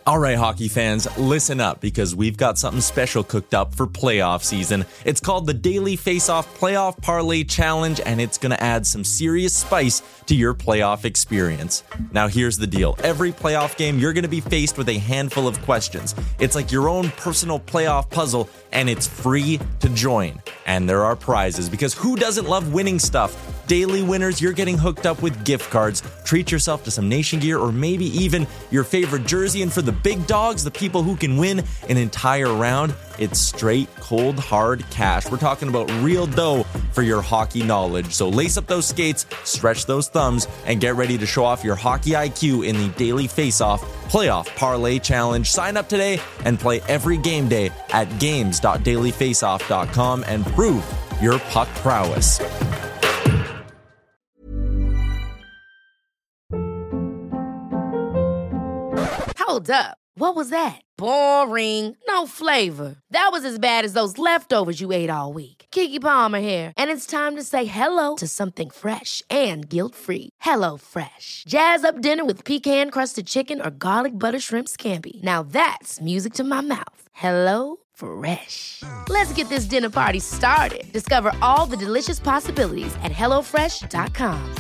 All right, hockey fans, listen up because we've got something special cooked up for playoff season. It's called the Daily Face-Off Playoff Parlay Challenge, and it's going to add some serious spice to your playoff experience. Now, here's the deal. Every playoff game, you're going to be faced with a handful of questions. It's like your own personal playoff puzzle, and it's free to join. And there are prizes, because who doesn't love winning stuff? Daily winners, you're getting hooked up with gift cards. Treat yourself to some Nation gear or maybe even your favorite jersey. And for the big dogs, the people who can win an entire round, it's straight, cold, hard cash. We're talking about real dough for your hockey knowledge. So lace up those skates, stretch those thumbs, and get ready to show off your hockey IQ in the Daily Face-Off Playoff Parlay Challenge. Sign up today and play every game day at games.dailyfaceoff.com and prove your puck prowess. Hold up. What was that? Boring. No flavor. That was as bad as those leftovers you ate all week. Keke Palmer here, and it's time to say hello to something fresh and guilt-free. Hello Fresh. Jazz up dinner with pecan-crusted chicken or garlic butter shrimp scampi. Now that's music to my mouth. Hello Fresh. Let's get this dinner party started. Discover all the delicious possibilities at HelloFresh.com.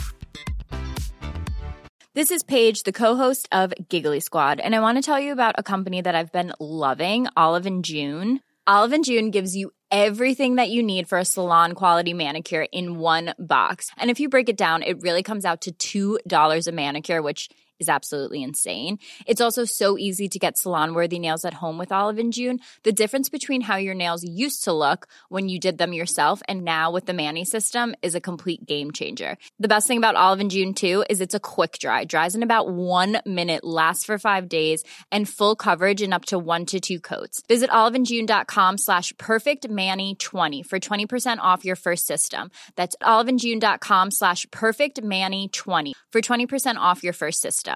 This is Paige, the co-host of Giggly Squad, and I want to tell you about a company that I've been loving, Olive & June. Olive & June gives you everything that you need for a salon-quality manicure in one box. And if you break it down, it really comes out to $2 a manicure, which is absolutely insane. It's also so easy to get salon-worthy nails at home with Olive & June. The difference between how your nails used to look when you did them yourself and now with the Mani system is a complete game changer. The best thing about Olive & June, too, is it's a quick dry. Dries in about 1 minute, lasts for 5 days, and full coverage in up to 1 to 2 coats. Visit oliveandjune.com/perfectmani20 for 20% off your first system. That's oliveandjune.com/perfectmani20 for 20% off your first system.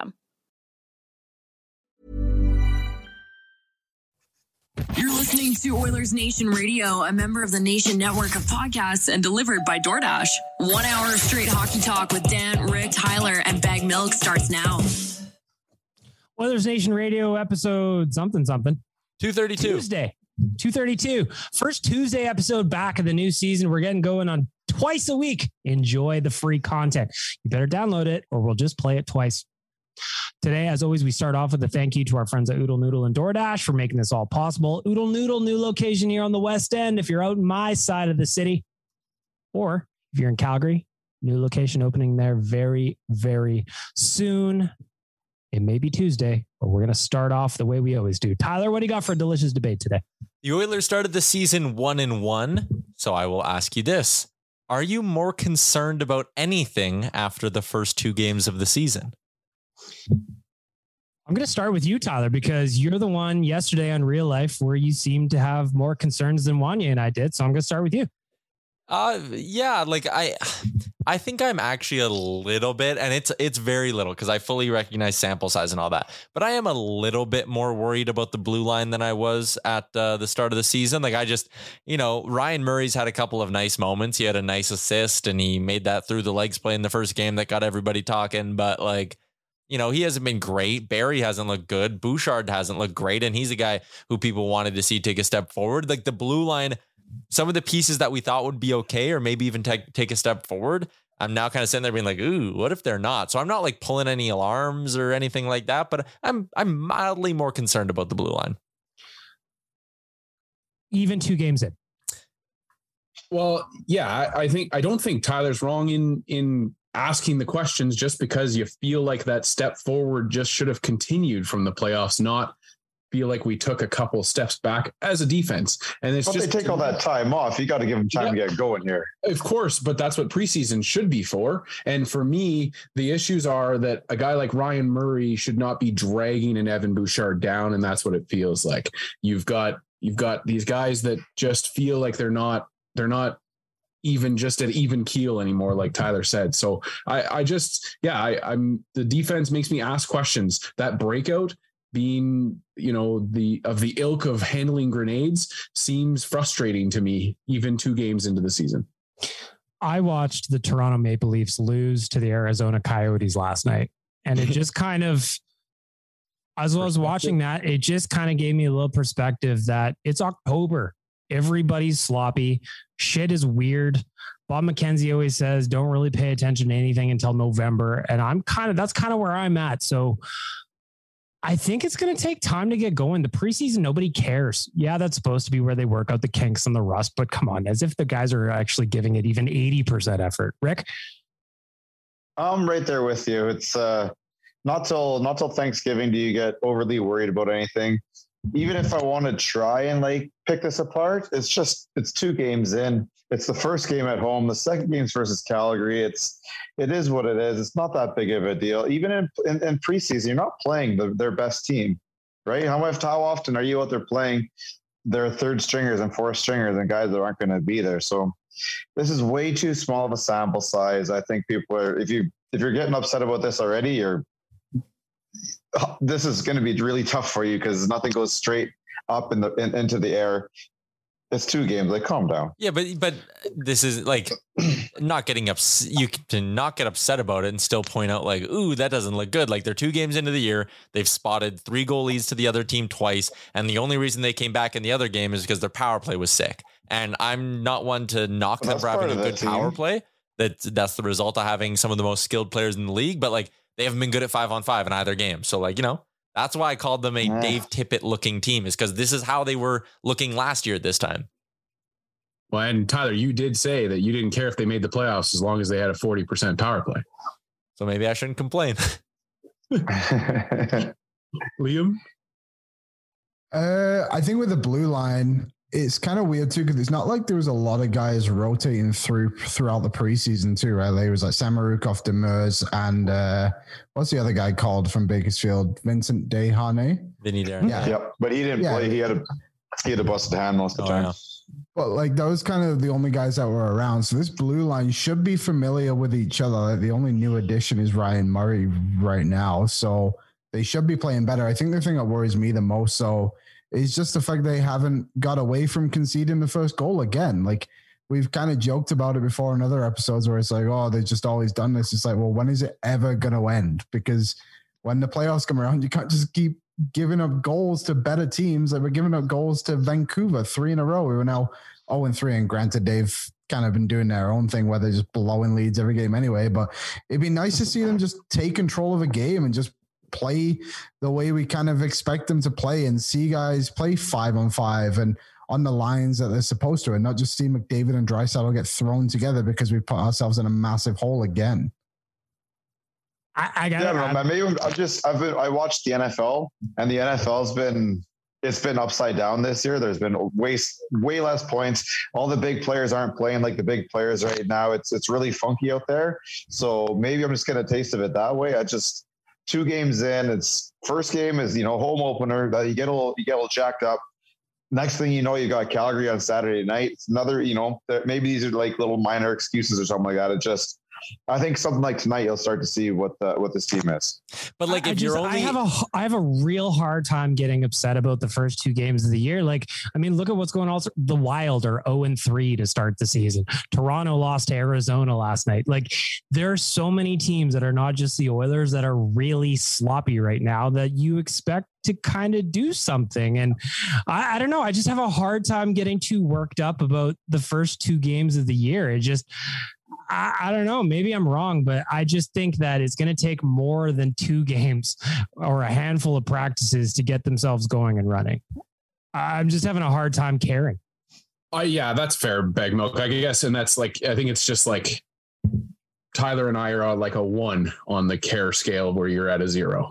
You're listening to Oilers Nation Radio, a member of the Nation Network of podcasts and delivered by DoorDash. 1 hour of straight hockey talk with Dan, Rick, Tyler, and Bag Milk starts now. Oilers Nation Radio episode something. 232. Tuesday, 232. First Tuesday episode back of the new season. We're getting going on twice a week. Enjoy the free content. You better download it or we'll just play it twice. Today, as always, we start off with a thank you to our friends at Oodle Noodle and DoorDash for making this all possible. Oodle Noodle, new location here on the West End if you're out in my side of the city. Or if you're in Calgary, new location opening there very, very soon. It may be Tuesday, but we're going to start off the way we always do. Tyler, what do you got for a delicious debate today? The Oilers started the season 1-1, so I will ask you this. Are you more concerned about anything after the first 2 games of the season? I'm going to start with you, Tyler, because you're the one yesterday on Real Life where you seem to have more concerns than Wanya and I did. So I'm going to start with you. Yeah, like I think I'm actually a little bit, and it's very little because I fully recognize sample size and all that, but I am a little bit more worried about the blue line than I was at the start of the season. Like I just, Ryan Murray's had a couple of nice moments. He had a nice assist and he made that through the legs play in the first game that got everybody talking, but like, he hasn't been great. Barry hasn't looked good. Bouchard hasn't looked great. And he's a guy who people wanted to see take a step forward. Like the blue line, some of the pieces that we thought would be okay, or maybe even take a step forward, I'm now kind of sitting there being like, ooh, what if they're not? So I'm not like pulling any alarms or anything like that, but I'm mildly more concerned about the blue line. Even 2 games in. Well, yeah, I don't think Tyler's wrong in asking the questions just because you feel like that step forward just should have continued from the playoffs, not feel like we took a couple steps back as a defense. And it's just they take all that time off. You got to give them time to get going here. Of course, but that's what preseason should be for. And for me, the issues are that a guy like Ryan Murray should not be dragging an Evan Bouchard down. And that's what it feels like. You've got these guys that just feel like they're not even just at even keel anymore, like Tyler said. So I'm the defense makes me ask questions. That breakout being, the ilk of handling grenades seems frustrating to me, even 2 games into the season. I watched the Toronto Maple Leafs lose to the Arizona Coyotes last night, and it just kind of, As I was watching that, it just kind of gave me a little perspective that it's October. Everybody's sloppy. Shit is weird. Bob McKenzie always says, don't really pay attention to anything until November. And that's kind of where I'm at. So I think it's going to take time to get going. The preseason, nobody cares. Yeah, that's supposed to be where they work out the kinks and the rust, but come on, as if the guys are actually giving it even 80% effort. Rick? I'm right there with you. It's not till Thanksgiving do you get overly worried about anything. Even if I want to try and like pick this apart, it's 2 games in. It's the first game at home. The second game's versus Calgary. It is what it is. It's not that big of a deal. Even in preseason, you're not playing their best team, right? How often are you out there playing their third stringers and fourth stringers and guys that aren't going to be there? So this is way too small of a sample size. I think people are, if you're getting upset about this already, this is going to be really tough for you because nothing goes straight up into the air. It's 2 games. Like, calm down. Yeah, but this is like not getting upset. You can not get upset about it and still point out like, ooh, that doesn't look good. Like, they're 2 games into the year. They've spotted 3 goalies to the other team twice. And the only reason they came back in the other game is because their power play was sick. And I'm not one to knock them for having a good power play. That's the result of having some of the most skilled players in the league. But like, they haven't been good at 5-on-5 in either game. So like, that's why I called them a Dave Tippett looking team, is because this is how they were looking last year at this time. Well, and Tyler, you did say that you didn't care if they made the playoffs as long as they had a 40% power play. So maybe I shouldn't complain. Liam? I think with the blue line, it's kind of weird too, because it's not like there was a lot of guys rotating throughout the preseason too, right? There was like Samorukov, Demers, and what's the other guy called from Bakersfield? Vincent Desharnais? Vinny Darren. Yeah. Yep. But he didn't play. He had a busted hand most of the time. Yeah. But like those kind of the only guys that were around. So this blue line should be familiar with each other. Like the only new addition is Ryan Murray right now. So they should be playing better. I think the thing that worries me the most is just the fact they haven't got away from conceding the first goal again. Like we've kind of joked about it before in other episodes where it's like, oh, they've just always done this. It's like, well, when is it ever going to end? Because when the playoffs come around, you can't just keep giving up goals to better teams. Like we're giving up goals to Vancouver 3 in a row. We were now 0-3, and granted, they've kind of been doing their own thing where they're just blowing leads every game anyway. But it'd be nice to see them just take control of a game and just play the way we kind of expect them to play, and see guys play 5-on-5 and on the lines that they're supposed to, and not just see McDavid and Draisaitl get thrown together because we put ourselves in a massive hole again. I don't know, man. Maybe I watched the NFL, and the NFL's been upside down this year. There's been way less points. All the big players aren't playing like the big players right now. It's really funky out there. So maybe I'm just getting a taste of it that way. 2 games in, it's first game is, home opener that you get a little jacked up. Next thing you know, you got Calgary on Saturday night. It's another, maybe these are like little minor excuses or something like that. I think something like tonight, you'll start to see what this team is. But like, I have a real hard time getting upset about the first 2 games of the year. Like, I mean, look at what's going on. The Wild are 0-3 to start the season. Toronto lost to Arizona last night. Like, there are so many teams that are not just the Oilers that are really sloppy right now that you expect to kind of do something. And I don't know. I just have a hard time getting too worked up about the first 2 games of the year. It just, I don't know. Maybe I'm wrong, but I just think that it's going to take more than 2 games or a handful of practices to get themselves going and running. I'm just having a hard time caring. Yeah, that's fair, Bag Milk, I guess. And that's like, I think it's just like Tyler and I are like a 1 on the care scale where you're at a 0.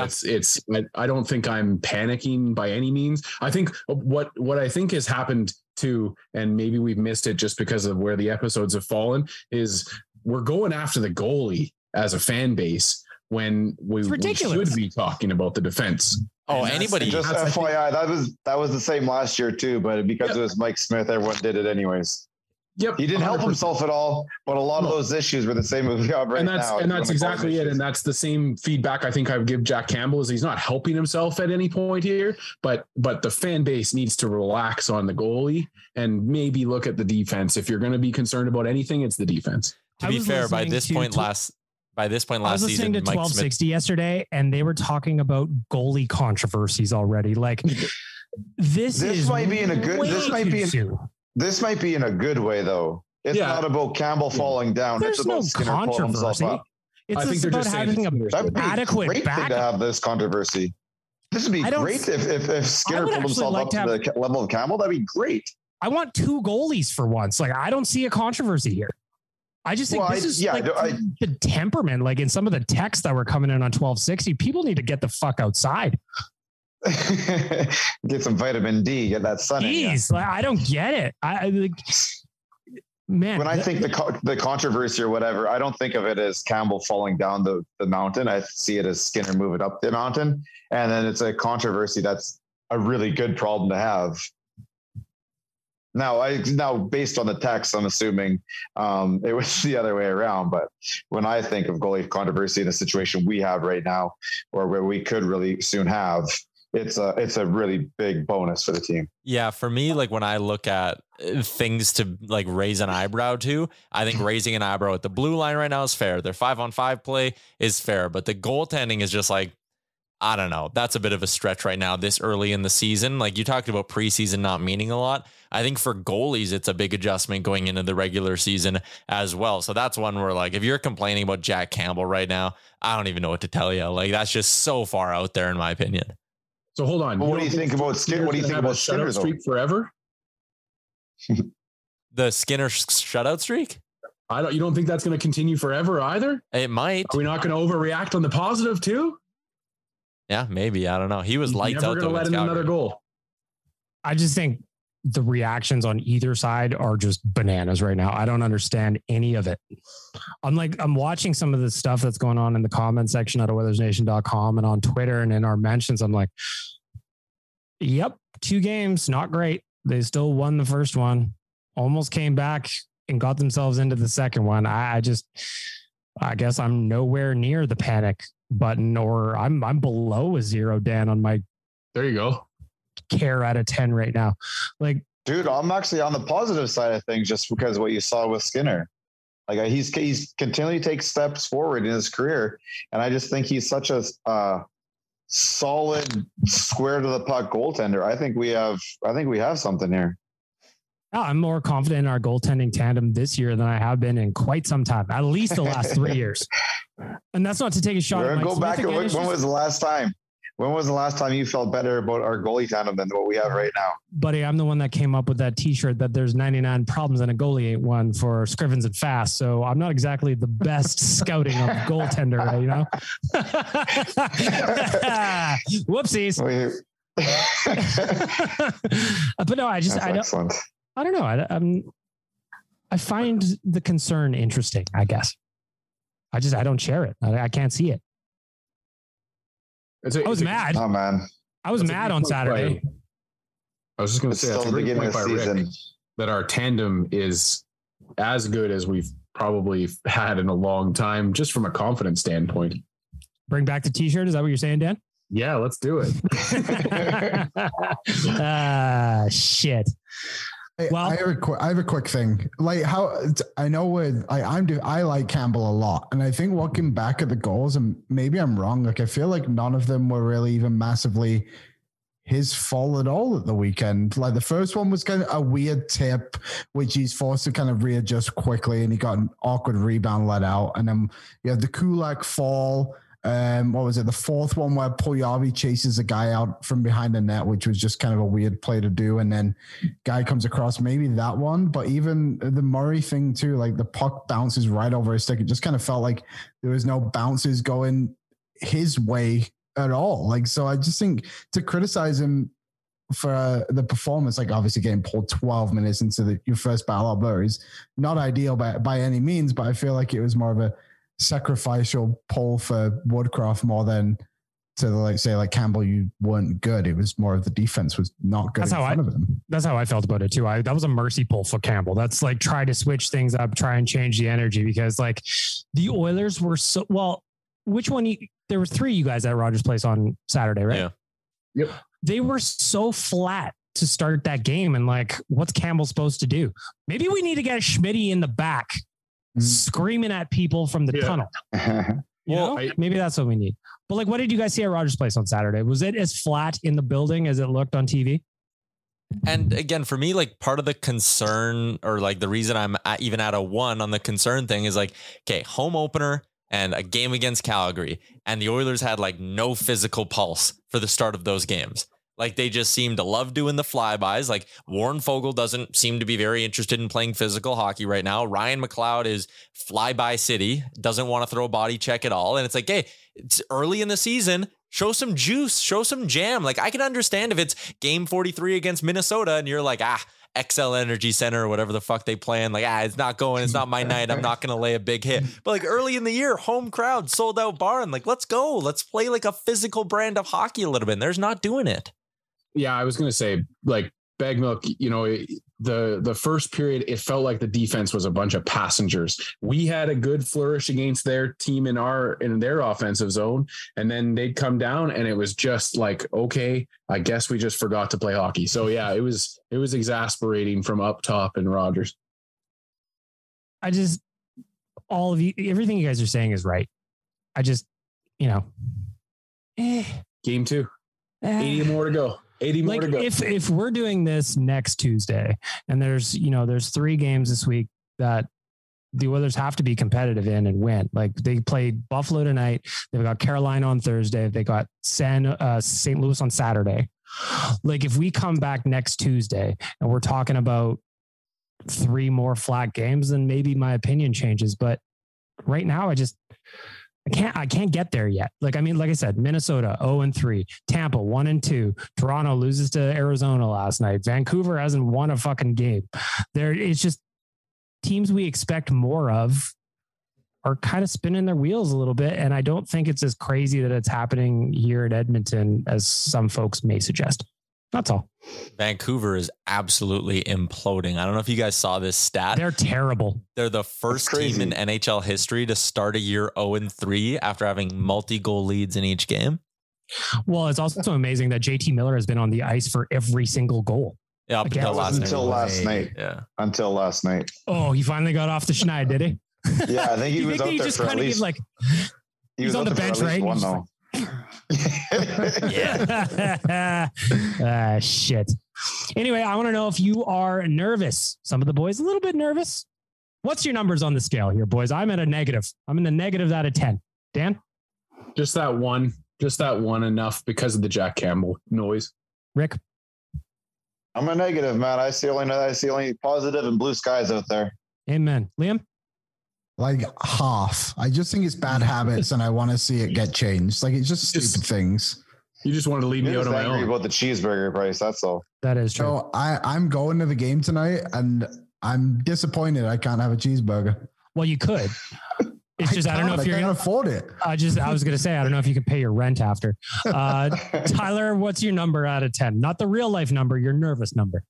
I don't think I'm panicking by any means. I think what I think has happened too, and maybe we've missed it just because of where the episodes have fallen, is we're going after the goalie as a fan base when we should be talking about the defense. Oh, anybody. Just FYI, that was the same last year too, but because it was Mike Smith, everyone did it anyways. Yep. He didn't 100%. Help himself at all, but a lot of those issues were the same as we have right now. And that's exactly it. And that's the same feedback I think I would give Jack Campbell, is he's not helping himself at any point here, but the fan base needs to relax on the goalie and maybe look at the defense. If you're going to be concerned about anything, it's the defense. To be fair, by this point By this point I was last listening season, to 1260 yesterday, and they were talking about goalie controversies already. Like this might be in a good. This might be in a good way though. It's not about Campbell falling down. There's it's about no Skinner pulling himself up. It's just about having a adequate great back. thing to have this controversy. This would be great if Skinner pulled himself up to the level of Campbell. That'd be great. I want 2 goalies for once. Like, I don't see a controvezy here. I just think the temperament, like in some of the texts that were coming in on 1260, people need to get the fuck outside. Get some vitamin D, get that sun. Jeez, like, I don't get it. Man, when I think the controversy or whatever, I don't think of it as Campbell falling down the mountain. I see it as Skinner moving up the mountain. And then it's a controversy that's a really good problem to have. Now, based on the text, I'm assuming it was the other way around. But when I think of goalie controversy in a situation we have right now, or where we could really soon have, it's a really big bonus for the team. Yeah, for me, like when I look at things to like raise an eyebrow to, I think raising an eyebrow at the blue line right now is fair. Their 5-on-5 play is fair, but the goaltending is just like, I don't know. That's a bit of a stretch right now this early in the season. Like you talked about preseason not meaning a lot. I think for goalies, it's a big adjustment going into the regular season as well. So that's one where like, if you're complaining about Jack Campbell right now, I don't even know what to tell you. Like that's just so far out there in my opinion. So hold on. What do you think about Skinner? What do you think about Skinner streak forever? The Skinner shutout streak? You don't think that's going to continue forever either? It might. Are we not going to overreact on the positive too? Yeah, maybe. I don't know. He was lights out. Never going to let in another goal. I just think the reactions on either side are just bananas right now. I don't understand any of it. I'm watching some of the stuff that's going on in the comment section at OilersNation.com and on Twitter and in our mentions. I'm like, yep, 2 games, not great. They still won the first one, almost came back and got themselves into the second one. I guess I'm nowhere near the panic button, or I'm below a 0, Dan, on my there you go care out of 10 right now. Like, dude, I'm actually on the positive side of things just because what you saw with Skinner. Like he's continually takes steps forward in his career, and I just think he's such a solid square to the puck goaltender. I think we have something here. I'm more confident in our goaltending tandem this year than I have been in quite some time, at least the last 3 years. And that's not to take a shot. We're go back. When was the last time? When was the last time you felt better about our goalie tandem than what we have right now? Buddy, I'm the one that came up with that T-shirt that there's 99 problems and a goalie ain't one for Scrivens and Fast. So I'm not exactly the best scouting of goaltender, you know? Whoopsies. But no, I don't know. I find the concern interesting, I guess. I don't share it. I can't see it. I was mad. Oh man. I was mad on Saturday. I was just going to say that's a great point by Rick, that our tandem is as good as we've probably had in a long time, just from a confidence standpoint. Bring back the T-shirt. Is that what you're saying, Dan? Yeah, let's do it. Shit. Well, I have a quick thing. Like how I know I like Campbell a lot, and I think looking back at the goals, and maybe I'm wrong. Like I feel like none of them were really even massively his fault at all at the weekend. Like the first one was kind of a weird tip, which he's forced to kind of readjust quickly, and he got an awkward rebound let out. And then you have the Kulak fall. What was it? The fourth one where Puljujarvi chases a guy out from behind the net, which was just kind of a weird play to do. And then guy comes across, maybe that one, but even the Murray thing too, like the puck bounces right over his stick. It just kind of felt like there was no bounces going his way at all. Like, so I just think to criticize him for the performance, like obviously getting pulled 12 minutes into your first battle Alberta is not ideal by any means, but I feel like it was more of a sacrificial pull for Woodcroft more than to say Campbell, you weren't good. It was more of the defense was not good in front of him. That's how I felt about it too. That was a mercy pull for Campbell. That's like try to switch things up, try and change the energy, because like the Oilers were so well. Which one? There were 3 you guys at Rogers Place on Saturday, right? Yeah. Yep. They were so flat to start that game, and like, what's Campbell supposed to do? Maybe we need to get Schmitty in the back screaming at people from the tunnel. You know? Maybe that's what we need. But like, what did you guys see at Rogers Place on Saturday? Was it as flat in the building as it looked on TV? And again, for me, like part of the concern or like the reason I'm even at a 1 on the concern thing is like, okay, home opener and a game against Calgary, and the Oilers had like no physical pulse for the start of those games. Like they just seem to love doing the flybys. Like Warren Fogle doesn't seem to be very interested in playing physical hockey right now. Ryan McLeod is flyby city, doesn't want to throw a body check at all. And it's like, hey, it's early in the season. Show some juice, show some jam. Like I can understand if it's game 43 against Minnesota and you're like, XL Energy Center or whatever the fuck they play in. Like, it's not going. It's not my night. I'm not going to lay a big hit. But like early in the year, home crowd, sold out barn. Like, let's go. Let's play like a physical brand of hockey a little bit. And there's not doing it. Yeah, I was going to say, like, Bag Milk, you know, the first period, it felt like the defense was a bunch of passengers. We had a good flourish against their team in their offensive zone, and then they'd come down and it was just like, okay, I guess we just forgot to play hockey. So yeah, it was exasperating from up top in Rogers. All of you, everything you guys are saying is right. Game 2, 80 more to go. 80 more to go. If we're doing this next Tuesday and there's 3 games this week that the Oilers have to be competitive in and win. Like they played Buffalo tonight. They've got Carolina on Thursday. They got St. Louis on Saturday. Like if we come back next Tuesday and we're talking about 3 more flat games, then maybe my opinion changes. But right now I can't get there yet. Like I said, Minnesota 0-3, Tampa 1-2, Toronto loses to Arizona last night. Vancouver hasn't won a fucking game. It's just teams we expect more of are kind of spinning their wheels a little bit. And I don't think it's as crazy that it's happening here in Edmonton as some folks may suggest. That's all. Vancouver is absolutely imploding. I don't know if you guys saw this stat. They're terrible. They're the first team in NHL history to start a year 0-3 after having multi-goal leads in each game. Well, it's also amazing that JT Miller has been on the ice for every single goal. Yeah, until last night. Yeah. Until last night. Oh, he finally got off the schneid, did he? Yeah, I think he was out there for at least he's on the bench, right? One, though. Shit. Anyway, I want to know if you are nervous. Some of the boys a little bit nervous. What's your numbers on the scale here, boys? I'm at a negative. I'm in the negatives out of 10. Dan? Just that one enough because of the Jack Campbell noise. Rick? I'm a negative, man. I see only positive and blue skies out there. Amen. Liam? Like half. I just think it's bad habits and I want to see it get changed. Like it's just stupid things. You just wanted to leave me out of my own. About the cheeseburger price, that's all. That is true. So I'm going to the game tonight and I'm disappointed I can't have a cheeseburger. Well, you could. It's just I don't know if you're going to afford it. I was going to say I don't know if you can pay your rent after. Tyler, what's your number out of 10? Not the real life number, your nervous number.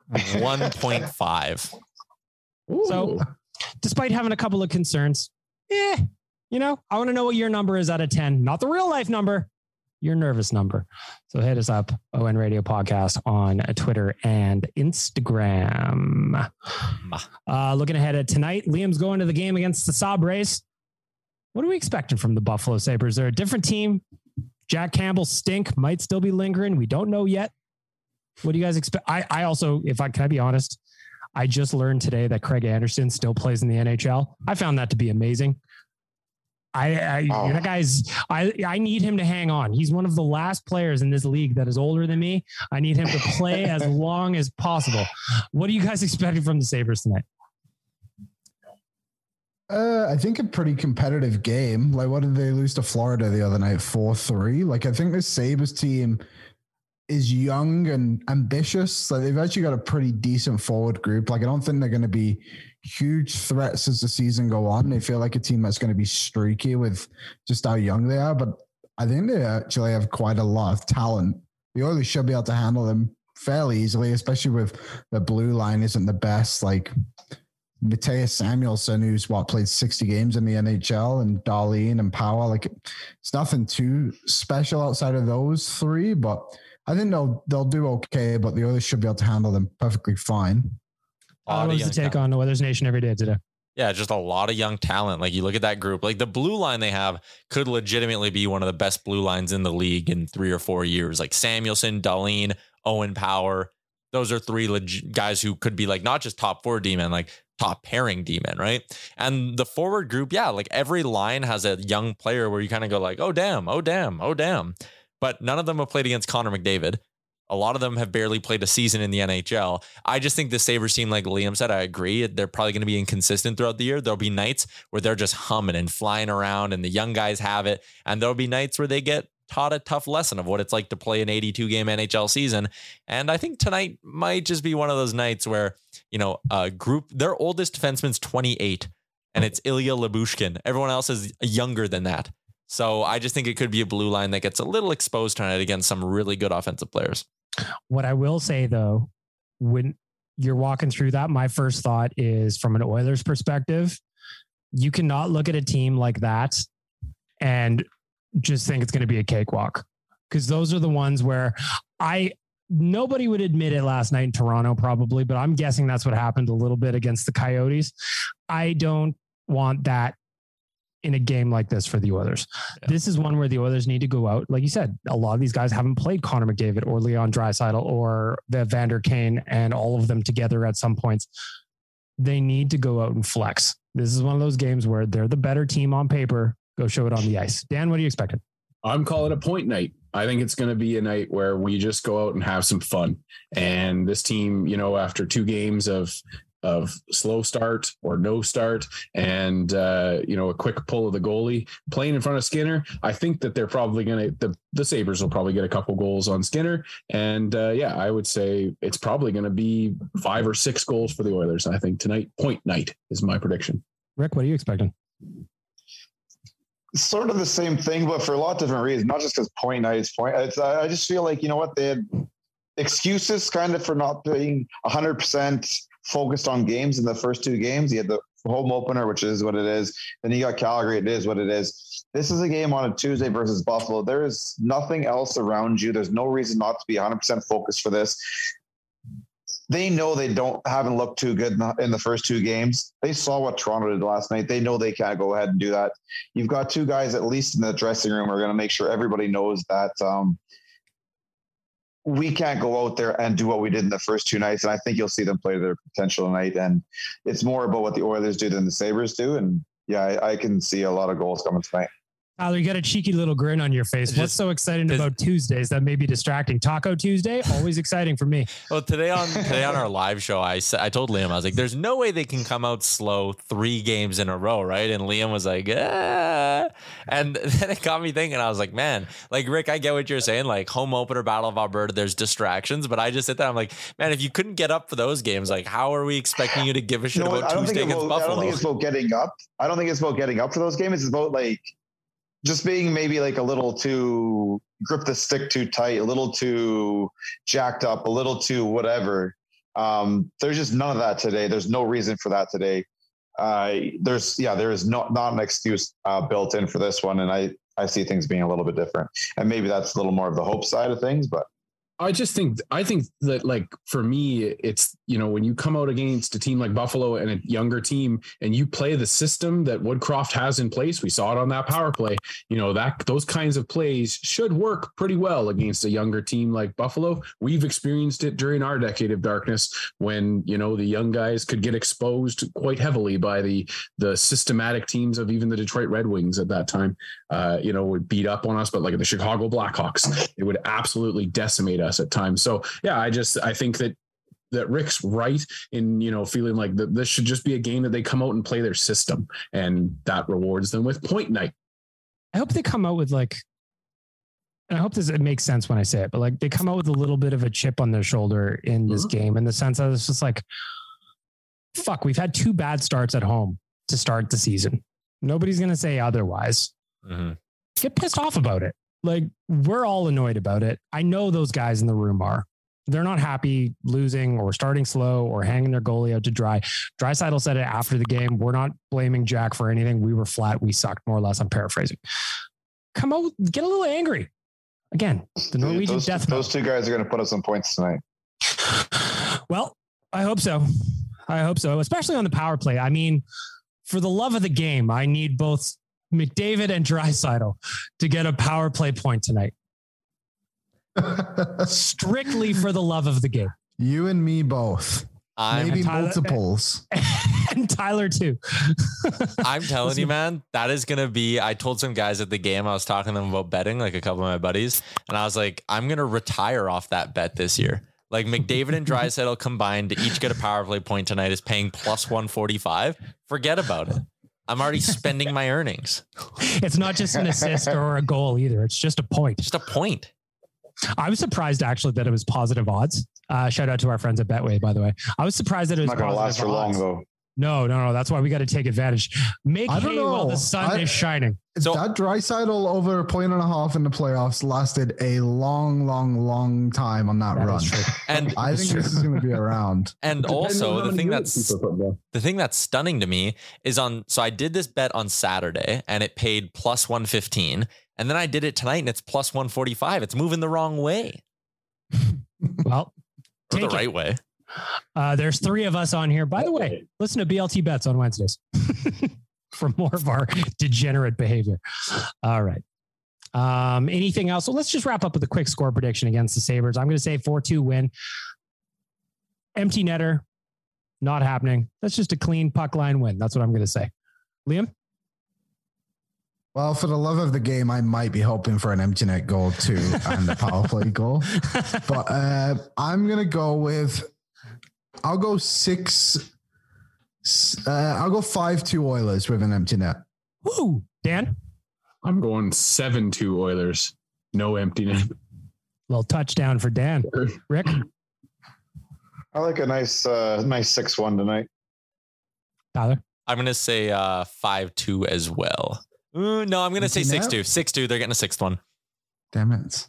1.5. So, despite having a couple of concerns, I want to know what your number is out of 10. Not the real life number, your nervous number. So hit us up, ON Radio Podcast on Twitter and Instagram. Looking ahead at tonight, Liam's going to the game against the Sabres. What are we expecting from the Buffalo Sabres? They're a different team. Jack Campbell's stink might still be lingering. We don't know yet. What do you guys expect? I also, can I be honest? I just learned today that Craig Anderson still plays in the NHL. I found that to be amazing. That guy's, I need him to hang on. He's one of the last players in this league that is older than me. I need him to play as long as possible. What are you guys expecting from the Sabres tonight? I think a pretty competitive game. Like, what did they lose to Florida the other night? 4-3. Like, I think the Sabres team is young and ambitious. Like, they've actually got a pretty decent forward group. Like, I don't think they're going to be huge threats as the season go on. They feel like a team that's going to be streaky with just how young they are. But I think they actually have quite a lot of talent. The Oilers should be able to handle them fairly easily, especially with the blue line isn't the best. Like, Mateus Samuelsson, who's played 60 games in the NHL, and Darlene and Power. Like, it's nothing too special outside of those three, but I think they'll do okay, but the Oilers should be able to handle them perfectly fine. What was the take on the Oilers Nation every day today? Yeah, just a lot of young talent. Like you look at that group, like the blue line they have could legitimately be one of the best blue lines in the league in 3 or 4 years. Like Samuelsson, Dahlin, Owen Power. Those are three guys who could be like not just top 4 D-men, like top pairing D-men, right? And the forward group, yeah, like every line has a young player where you kind of go like, oh, damn, oh, damn, oh, damn. But none of them have played against Connor McDavid. A lot of them have barely played a season in the NHL. I just think the Sabres team, like Liam said, I agree. They're probably going to be inconsistent throughout the year. There'll be nights where they're just humming and flying around and the young guys have it. And there'll be nights where they get taught a tough lesson of what it's like to play an 82-game NHL season. And I think tonight might just be one of those nights where, their oldest defenseman's 28 and it's Ilya Lyubushkin. Everyone else is younger than that. So I just think it could be a blue line that gets a little exposed tonight against some really good offensive players. What I will say, though, when you're walking through that, my first thought is from an Oilers perspective, you cannot look at a team like that and just think it's going to be a cakewalk, because those are the ones where nobody would admit it last night in Toronto probably, but I'm guessing that's what happened a little bit against the Coyotes. I don't want that in a game like this for the Oilers. Yeah. This is one where the Oilers need to go out. Like you said, a lot of these guys haven't played Connor McDavid or Leon Draisaitl or the Vander Kane and all of them together at some points. They need to go out and flex. This is one of those games where they're the better team on paper. Go show it on the ice. Dan, what are you expecting? I'm calling a point night. I think it's going to be a night where we just go out and have some fun. And this team, after 2 games of slow start or no start and, a quick pull of the goalie playing in front of Skinner, I think that they're probably going to, the Sabres will probably get a couple goals on Skinner. And I would say it's probably going to be 5 or 6 goals for the Oilers. I think tonight, point night is my prediction. Rick, what are you expecting? Sort of the same thing, but for a lot of different reasons, not just because point night is point. I just feel like, they had excuses kind of for not being 100% focused on games in the first 2 games. You had the home opener, which is what it is. Then you got Calgary. It is what it is. This is a game on a Tuesday versus Buffalo. There is nothing else around you. There's no reason not to be 100% focused for this. They know they haven't looked too good in the first 2 games. They saw what Toronto did last night. They know they can't go ahead and do that. You've got 2 guys, at least in the dressing room, are going to make sure everybody knows that we can't go out there and do what we did in the first 2 nights. And I think you'll see them play their potential tonight. And it's more about what the Oilers do than the Sabres do. And I can see a lot of goals coming tonight. Tyler, you got a cheeky little grin on your face. What's so exciting about Tuesdays that may be distracting? Taco Tuesday, always exciting for me. Well, today on our live show, I told Liam, I was like, there's no way they can come out slow 3 games in a row, right? And Liam was like, ah. And then it got me thinking, I was like, man, like Rick, I get what you're saying, like home opener, Battle of Alberta, there's distractions, but I just sit there, I'm like, man, if you couldn't get up for those games, like how are we expecting you to give a shit about Tuesday against Buffalo? I don't think it's about getting up. I don't think it's about getting up for those games. It's about like just being maybe like a little too grip the stick too tight, a little too jacked up, a little too whatever. There's just none of that today. There's no reason for that today. There is not an excuse built in for this one. And I see things being a little bit different, and maybe that's a little more of the hope side of things, but I think that like for me, it's, when you come out against a team like Buffalo and a younger team and you play the system that Woodcroft has in place, we saw it on that power play, those kinds of plays should work pretty well against a younger team like Buffalo. We've experienced it during our decade of darkness when, the young guys could get exposed quite heavily by the systematic teams of even the Detroit Red Wings at that time, would beat up on us, but like the Chicago Blackhawks, it would absolutely decimate us at times. So I think that Rick's right in, feeling like this should just be a game that they come out and play their system, and that rewards them with point night. I hope they come out with and I hope it makes sense when I say it, but like they come out with a little bit of a chip on their shoulder in this game, in the sense that it's just like, fuck, we've had 2 bad starts at home to start the season. Nobody's going to say otherwise. Mm-hmm. Get pissed off about it. Like, we're all annoyed about it. I know those guys in the room are. They're not happy losing or starting slow or hanging their goalie out to dry. Draisaitl said it after the game. We're not blaming Jack for anything. We were flat. We sucked, more or less. I'm paraphrasing. Come out, get a little angry. Again, the Norwegian death. Those 2 guys are going to put us some points tonight. Well, I hope so. Especially on the power play. I mean, for the love of the game, I need both McDavid and Draisaitl to get a power play point tonight. Strictly for the love of the game. You and me both. Maybe multiples. And Tyler too. I'm telling you, man, that is going to be, I told some guys at the game, I was talking to them about betting, like a couple of my buddies, and I was like, I'm going to retire off that bet this year. Like McDavid and Draisaitl combined to each get a power play point tonight is paying plus 145. Forget about it. I'm already spending my earnings. It's not just an assist or a goal either. It's just a point. Just a point. I was surprised actually that it was positive odds. Shout out to our friends at Betway, by the way. I was surprised that it was not going to last for long though. No. That's why we got to take advantage. Make hay while the sun is shining. So that Draisaitl over 1.5 in the playoffs lasted a long time on that run. And I think this is going to be around. And also the thing that's stunning to me is so I did this bet on Saturday and it paid plus 115. And then I did it tonight and it's plus 145. It's moving the wrong way. Well, or the right way. There's 3 of us on here. By the way, listen to BLT Bets on Wednesdays for more of our degenerate behavior. All right. Anything else? So let's just wrap up with a quick score prediction against the Sabres. I'm going to say 4-2 win. Empty netter. Not happening. That's just a clean puck line win. That's what I'm going to say. Liam? Well, for the love of the game, I might be hoping for an empty net goal too and the power play goal. But I'm going to go with, I'll go 5-2 Oilers with an empty net. Woo! Dan? I'm going 7-2 Oilers. No empty net. Little touchdown for Dan. Rick? I like a nice 6-1 tonight. Tyler? I'm going to say 5-2 as well. No, I'm going to say 6-2. 6-2. They're getting a 6th one. Damn it.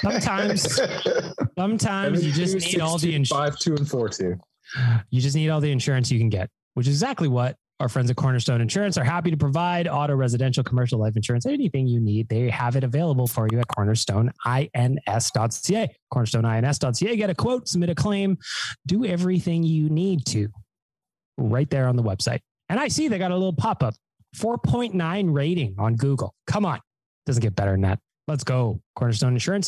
Sometimes you just need all the insurance. 5-2 and 4-2. You just need all the insurance you can get, which is exactly what our friends at Cornerstone Insurance are happy to provide. Auto, residential, commercial, life insurance, anything you need, they have it available for you at cornerstoneins.ca. Cornerstoneins.ca. Get a quote, submit a claim, do everything you need to right there on the website. And I see they got a little pop-up. 4.9 rating on Google. Come on. Doesn't get better than that. Let's go. Cornerstone Insurance,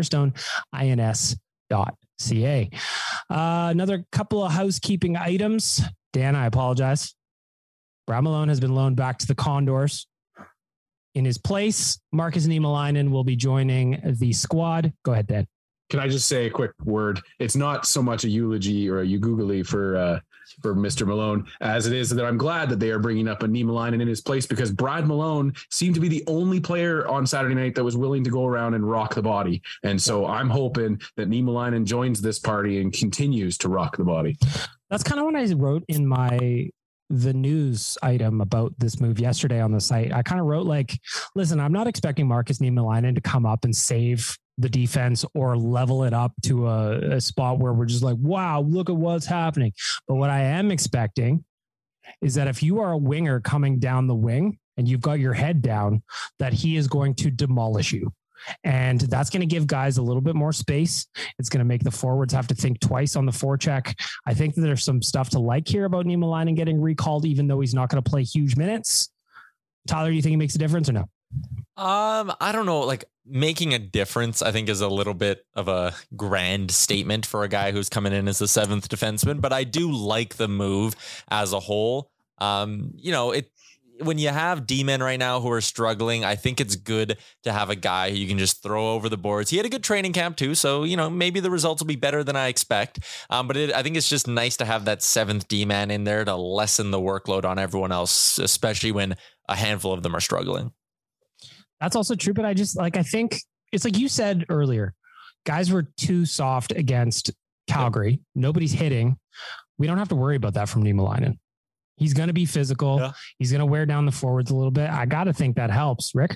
cornerstoneins.ca. Another couple of housekeeping items. Dan, I apologize. Brad Malone has been loaned back to the Condors. In his place, Marcus Niemelainen will be joining the squad. Go ahead, Dan. Can I just say a quick word? It's not so much a eulogy or a eugoogly for Mr. Malone as it is that I'm glad that they are bringing up a Niemelainen in his place, because Brad Malone seemed to be the only player on Saturday night that was willing to go around and rock the body. And so I'm hoping that Niemelainen joins this party and continues to rock the body. That's kind of what I wrote in the news item about this move yesterday on the site. I kind of wrote listen, I'm not expecting Marcus Niemelainen to come up and save the defense or level it up to a spot where we're just like, wow, look at what's happening. But what I am expecting is that if you are a winger coming down the wing and you've got your head down, that he is going to demolish you. And that's going to give guys a little bit more space. It's going to make the forwards have to think twice on the forecheck. I think that there's some stuff to like here about Niemelainen getting recalled, even though he's not going to play huge minutes. Tyler, do you think he makes a difference or no? I don't know. Making a difference, I think, is a little bit of a grand statement for a guy who's coming in as the 7th defenseman, but I do like the move as a whole. When you have D-men right now who are struggling, I think it's good to have a guy who you can just throw over the boards. He had a good training camp too, so maybe the results will be better than I expect. But I think it's just nice to have that 7th D-man in there to lessen the workload on everyone else, especially when a handful of them are struggling. That's also true, but I think it's like you said earlier, guys were too soft against Calgary. Yeah. Nobody's hitting. We don't have to worry about that from Niemelainen. He's going to be physical. Yeah. He's going to wear down the forwards a little bit. I got to think that helps. Rick?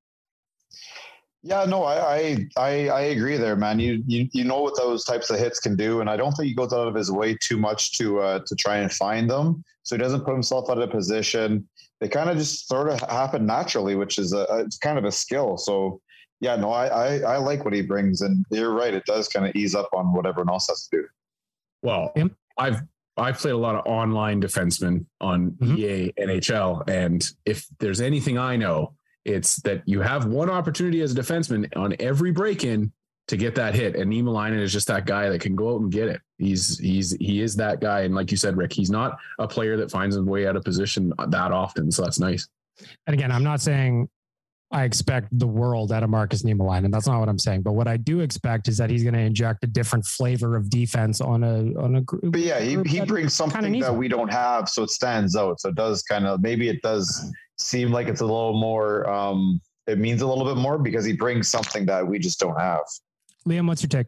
Yeah, no, I agree there, man. You know what those types of hits can do, and I don't think he goes out of his way too much to try and find them. So he doesn't put himself out of position. They kind of just sort of happen naturally, which is it's kind of a skill. So yeah, no, I like what he brings, and you're right. It does kind of ease up on what everyone else has to do. Well, I've I've played a lot of online defensemen on EA NHL. And if there's anything I know, it's that you have one opportunity as a defenseman on every break-in to get that hit. And Niemelainen is just that guy that can go out and get it. He is that guy. And like you said, Rick, he's not a player that finds his way out of position that often. So that's nice. And again, I'm not saying I expect the world out of Markus Niemelainen. That's not what I'm saying. But what I do expect is that he's going to inject a different flavor of defense on a group. But yeah, he brings something that we don't have, so it stands out. So it does maybe it does seem like it's a little more, it means a little bit more because he brings something that we just don't have. Liam, what's your take?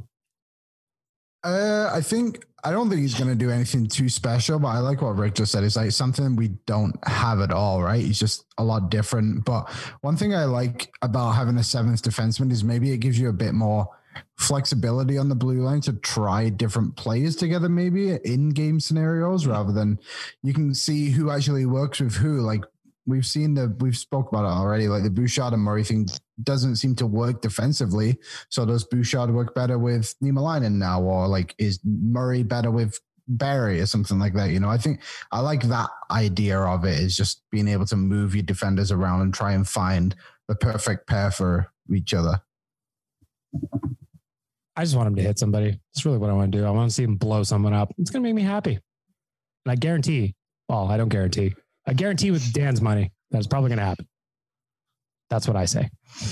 I don't think he's going to do anything too special, but I like what Rick just said. It's like something we don't have at all, right? He's just a lot different. But one thing I like about having a seventh defenseman is maybe it gives you a bit more flexibility on the blue line to try different players together, maybe in game scenarios, rather than you can see who actually works with who. Like we've spoke about it already. Like the Bouchard and Murray thing doesn't seem to work defensively. So does Bouchard work better with Niemelainen now? Or like, is Murray better with Barry or something like that? You know, I think I like that idea of it, is just being able to move your defenders around and try and find the perfect pair for each other. I just want him to hit somebody. That's really what I want to do. I want to see him blow someone up. It's going to make me happy. And I guarantee, I don't guarantee. I guarantee with Dan's money, that's probably going to happen. That's what I say.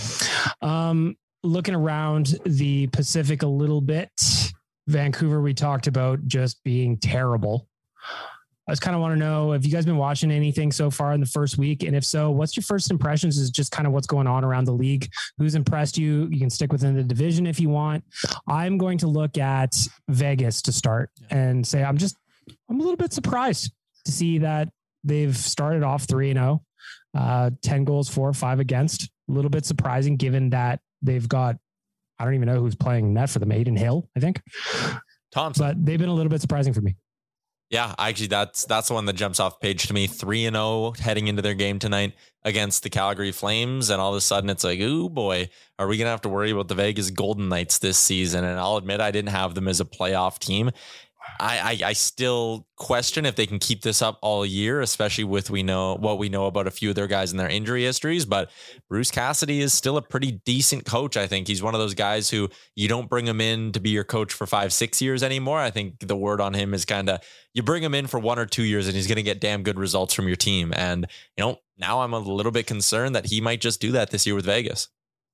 Looking around the Pacific a little bit, Vancouver, we talked about just being terrible. I just kind of want to know, have you guys been watching anything so far in the first week? And if so, what's your first impressions? Is just kind of what's going on around the league? Who's impressed you? You can stick within the division if you want. I'm going to look at Vegas to start and say, I'm a little bit surprised to see that they've started off 3-0. 10 goals for, 5 against. A little bit surprising given that they've got, I don't even know who's playing net for them, Aiden Hill, I think. Thompson. But they've been a little bit surprising for me. Yeah, actually, that's the one that jumps off page to me. 3-0 heading into their game tonight against the Calgary Flames. And all of a sudden it's like, oh boy, are we going to have to worry about the Vegas Golden Knights this season? And I'll admit I didn't have them as a playoff team. I still question if they can keep this up all year, especially with what we know about a few of their guys and their injury histories. But Bruce Cassidy is still a pretty decent coach. I think he's one of those guys who you don't bring him in to be your coach for 5-6 years anymore. I think the word on him is kind of you bring him in for 1 or 2 years and he's going to get damn good results from your team. And now I'm a little bit concerned that he might just do that this year with Vegas.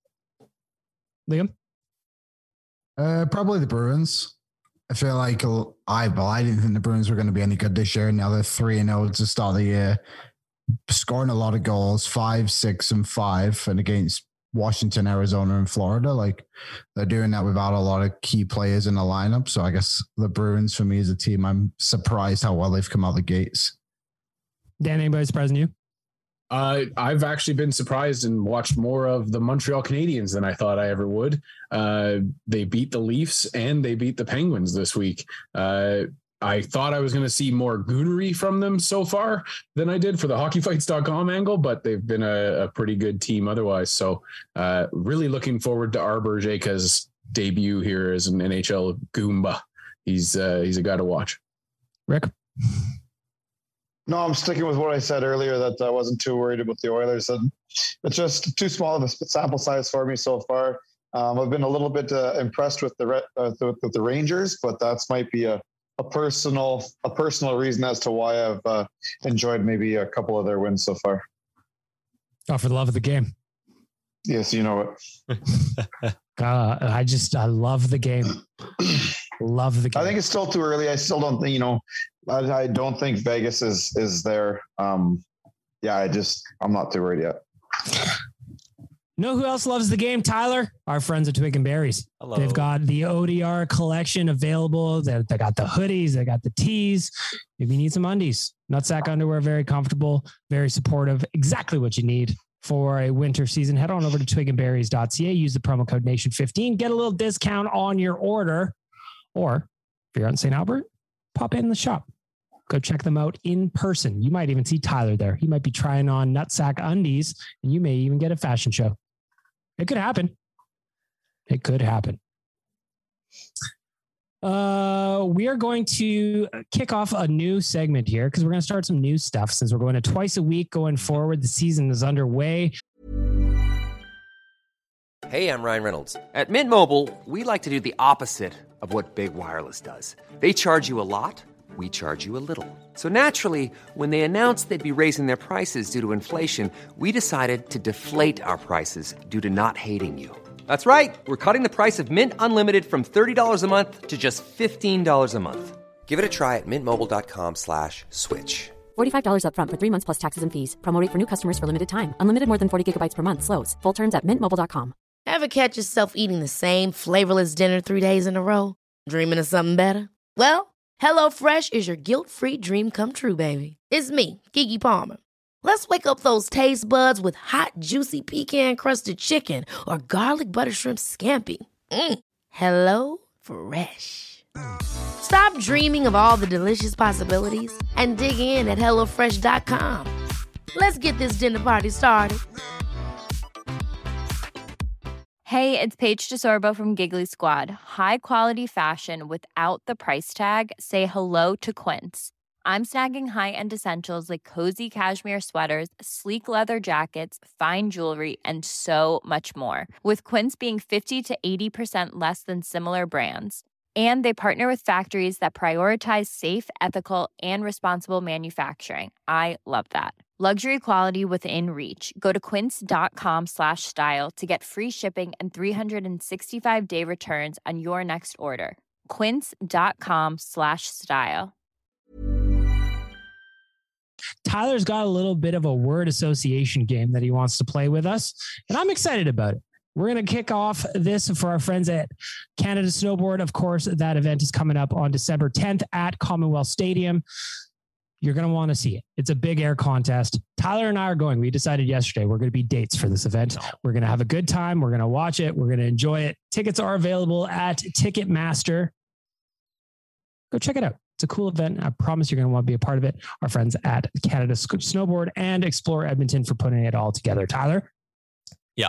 Liam? Probably the Bruins. I feel like I didn't think the Bruins were going to be any good this year. Now they're 3-0 to start the year, scoring a lot of goals, 5, 6, and 5, and against Washington, Arizona, and Florida. Like they're doing that without a lot of key players in the lineup. So I guess the Bruins for me as a team, I'm surprised how well they've come out the gates. Dan, anybody surprising you? I've actually been surprised and watched more of the Montreal Canadiens than I thought I ever would. They beat the Leafs and they beat the Penguins this week. I thought I was going to see more goonery from them so far than I did for the hockeyfights.com angle, but they've been a pretty good team otherwise. So really looking forward to Arbor Jaka's debut here as an NHL Goomba. He's a guy to watch. Rick? No, I'm sticking with what I said earlier, that I wasn't too worried about the Oilers. And it's just too small of a sample size for me so far. I've been a little bit impressed with the Rangers, but that might be a personal reason as to why I've enjoyed maybe a couple of their wins so far. Oh, for the love of the game. Yes, you know it. I love the game. Love the game. I think it's still too early. I still don't think, I don't think Vegas is there. I'm not too worried yet. Know who else loves the game, Tyler? Our friends at Twig and Berries. Hello. They've got the ODR collection available. They got the hoodies. They got the tees. If you need some undies, Nutsack underwear, very comfortable, very supportive. Exactly what you need for a winter season. Head on over to twigandberries.ca. Use the promo code NATION15. Get a little discount on your order. Or if you're out in St. Albert, pop in the shop. Go check them out in person. You might even see Tyler there. He might be trying on Nutsack undies, and you may even get a fashion show. It could happen. It could happen. We are going to kick off a new segment here because we're going to start some new stuff since we're going to twice a week going forward. The season is underway. Hey, I'm Ryan Reynolds. At Mint Mobile, we like to do the opposite of what Big Wireless does. They charge you a lot, we charge you a little. So naturally, when they announced they'd be raising their prices due to inflation, we decided to deflate our prices due to not hating you. That's right. We're cutting the price of Mint Unlimited from $30 a month to just $15 a month. Give it a try at mintmobile.com/switch. $45 up front for 3 months plus taxes and fees. Promo rate for new customers for limited time. Unlimited more than 40 gigabytes per month. Slows full terms at mintmobile.com. Ever catch yourself eating the same flavorless dinner 3 days in a row? Dreaming of something better? Well, HelloFresh is your guilt-free dream come true, baby. It's me, Keke Palmer. Let's wake up those taste buds with hot, juicy pecan-crusted chicken or garlic butter shrimp scampi. Hello Fresh. Stop dreaming of all the delicious possibilities and dig in at HelloFresh.com. Let's get this dinner party started. Hey, it's Paige DeSorbo from Giggly Squad. High quality fashion without the price tag. Say hello to Quince. I'm snagging high-end essentials like cozy cashmere sweaters, sleek leather jackets, fine jewelry, and so much more. With Quince being 50 to 80% less than similar brands. And they partner with factories that prioritize safe, ethical, and responsible manufacturing. I love that. Luxury quality within reach. Go to quince.com/style to get free shipping and 365-day returns on your next order. Quince.com/style. Tyler's got a little bit of a word association game that he wants to play with us, and I'm excited about it. We're going to kick off this for our friends at Canada Snowboard. Of course, that event is coming up on December 10th at Commonwealth Stadium. You're going to want to see it. It's a big air contest. Tyler and I are going. We decided yesterday we're going to be dates for this event. We're going to have a good time. We're going to watch it. We're going to enjoy it. Tickets are available at Ticketmaster. Go check it out. It's a cool event. I promise you're going to want to be a part of it. Our friends at Canada Snowboard and Explore Edmonton for putting it all together. Tyler? Yeah.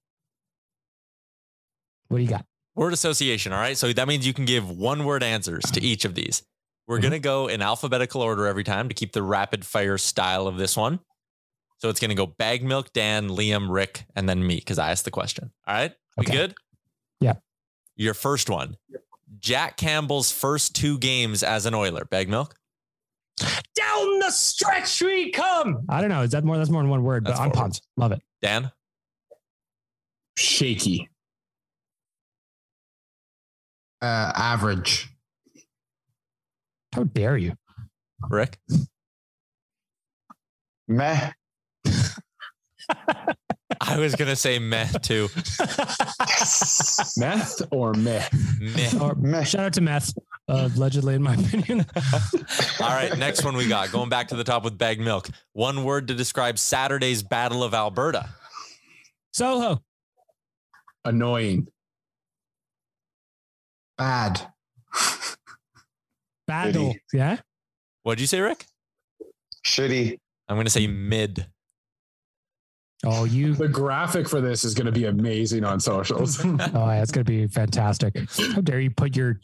What do you got? Word association. All right. So that means you can give one-word answers to each of these. We're going to go in alphabetical order every time to keep the rapid fire style of this one. So it's going to go Bag Milk, Dan, Liam, Rick, and then me because I asked the question. All right. We good? Yeah. Your first one. Jack Campbell's first 2 games as an Oiler. Bag Milk? Down the stretch we come. I don't know. Is that more? That's more than one word, but I'm pumped. Love it. Dan? Shaky. Average. How dare you? Rick? Meh. I was going to say meh too. Meth or meh? Meh. Or, shout out to meth, allegedly, in my opinion. All right, next one we got. Going back to the top with Bag Milk. One word to describe Saturday's Battle of Alberta. Soho. Annoying. Bad. Battle. Yeah? What'd you say, Rick? Shitty. I'm going to say mid. Oh, The graphic for this is going to be amazing on socials. Oh, yeah, it's going to be fantastic. How dare you put your